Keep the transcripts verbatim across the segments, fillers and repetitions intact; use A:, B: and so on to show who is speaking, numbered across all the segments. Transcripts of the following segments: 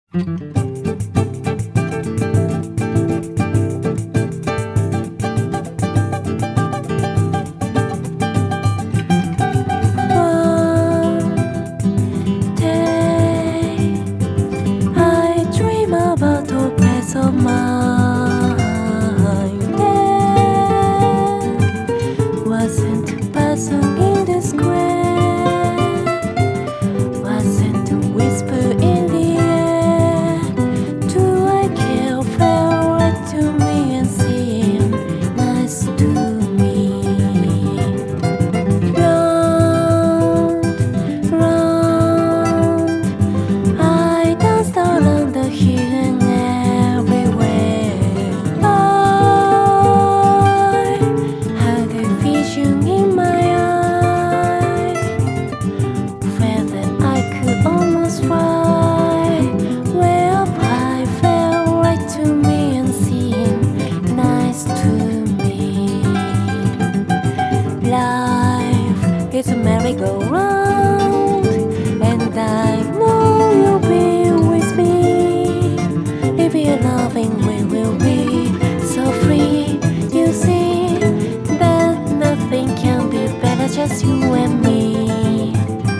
A: It's a merry-go-round, and I know you'll be with me. If you're loving, we will be so free. You see that nothing can be better, just you and me.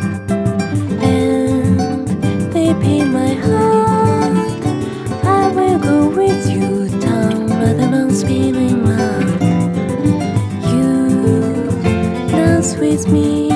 A: And deep in my heart, I will go with you down the spinning round. You dance with me.